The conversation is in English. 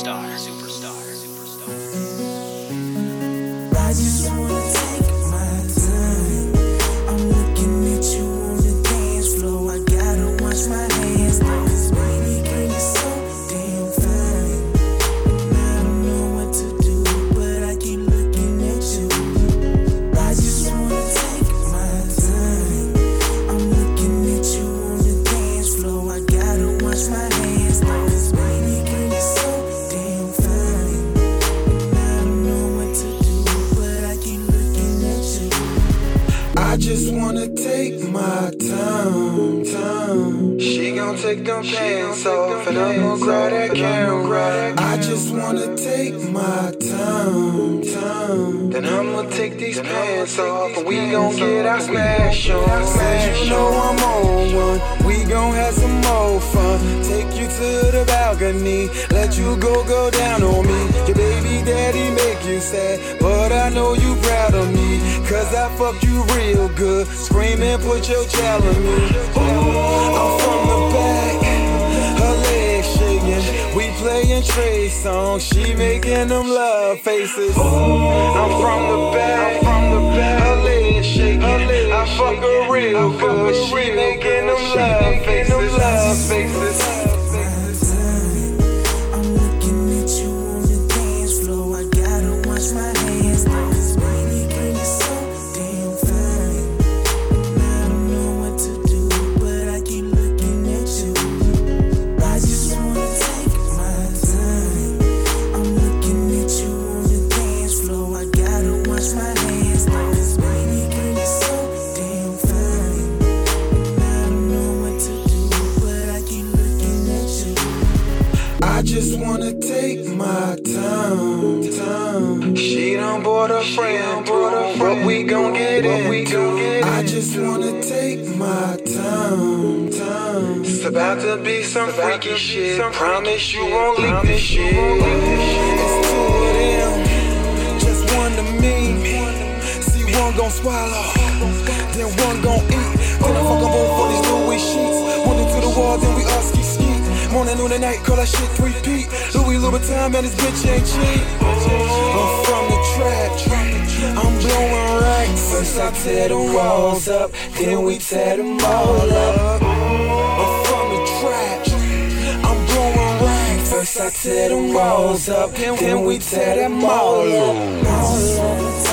I just wanna take my time. I'm looking at you on the dance floor. I gotta wash my hands now. Baby girl, you're so damn fine. And I don't know what to do, but I keep looking at you. I just wanna take my time. I'm looking at you on the dance floor. I gotta wash my hands now. Baby girl, you're so damn fine. And I don't know what to do, but I keep looking at you. I just wanna take my time. She gon' take them pants off and I'm gon' grab that camera. I just wanna take my time. Then I'ma take these pants off and we gon' get our smash on. Said you know I'm on one. We gon' have some more fun. Take you to the balcony, let you go down on me. Your baby daddy make you sad, but I know you proud of me. Cause I fucked you real good. Scream and put your child on me. I'm from the back, her legs shaking. We playin' Trey songs, she making them love faces. I'm from the back, her legs shaking. I fuck her real good, she making them love faces. I'm looking at you on the dance floor. I gotta wash my hands now. Baby girl, you're so damn fine. And I don't know what to do, but I keep looking at you. I just wanna take my time. I'm looking at you on the dance floor. I gotta wash my hands now. Baby girl, you're so damn fine. And I don't know what to do, but I keep looking at you. I just wanna take my time. She done bought a friend through, but we gon' get into. I just wanna take my time. It's about to be some freaky shit. Promise you won't leak this shit. It's two of them, just one to me. See, one gon' swallow, then one gon' eat. Then I fuck up both for these Louis sheets. One into the wall, then we all ski. Morning, noon, and night, call that shit 3P. Louis Louboutin, man, this bitch ain't cheap. I'm from the trap, I'm blowing racks. First I tear them walls up, then we tear them all up. I'm from the trap, I'm blowing racks. First I tear them walls up, then we tear them all up.